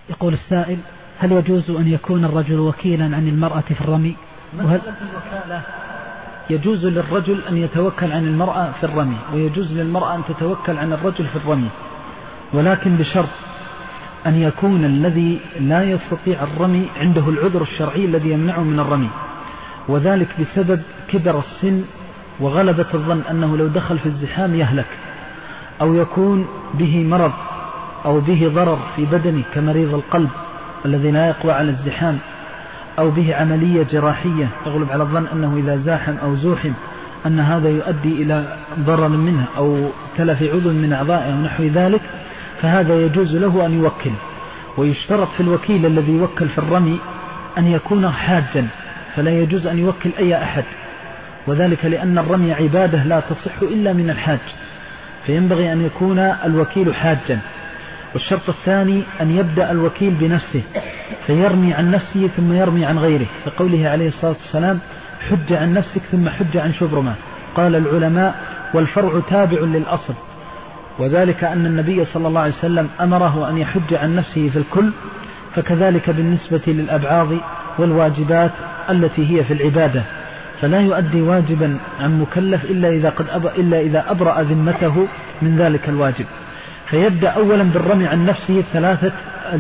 يقول السائل: هل يجوز أن يكون الرجل وكيلا عن المرأة في الرمي؟ مسألة الوكالة يجوز للرجل أن يتوكل عن المرأة في الرمي، ويجوز للمرأة أن تتوكل عن الرجل في الرمي، ولكن بشرط أن يكون الذي لا يستطيع الرمي عنده العذر الشرعي الذي يمنعه من الرمي، وذلك بسبب كبر السن وغلبة الظن أنه لو دخل في الزحام يهلك، أو يكون به مرض أو به ضرر في بدنه كمريض القلب الذي لا يقوى على الزحام، أو به عملية جراحية تغلب على الظن أنه إذا زاحم أو زوحم أن هذا يؤدي إلى ضرر منه أو تلف عضو من أعضائه ونحو ذلك، فهذا يجوز له أن يوكل. ويشترط في الوكيل الذي يوكل في الرمي أن يكون حاجا، فلا يجوز أن يوكل أي أحد، وذلك لأن الرمي عبادة لا تصح إلا من الحاج، فينبغي أن يكون الوكيل حاجا. والشرط الثاني أن يبدأ الوكيل بنفسه فيرمي عن نفسه ثم يرمي عن غيره، فقوله عليه الصلاة والسلام: حج عن نفسك ثم حج عن شبرمة. قال العلماء: والفرع تابع للأصل، وذلك أن النبي صلى الله عليه وسلم أمره أن يحج عن نفسه في الكل، فكذلك بالنسبة للأبعاض والواجبات التي هي في العبادة، فلا يؤدي واجبا عن مكلف إلا إذا أبرأ ذمته من ذلك الواجب. فيبدأ أولا بالرمي عن نفسه ثلاث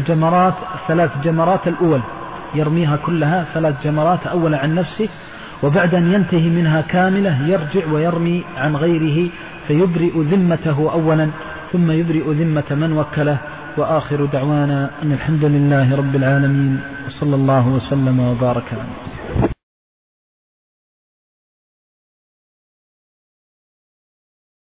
جمرات الأول، يرميها كلها 3 جمرات أولا عن نفسه، وبعد أن ينتهي منها كاملة يرجع ويرمي عن غيره، فيبرئ ذمته أولا ثم يبرئ ذمة من وكله. وآخر دعوانا أن الحمد لله رب العالمين، وصلى الله وسلم وبارك عليه.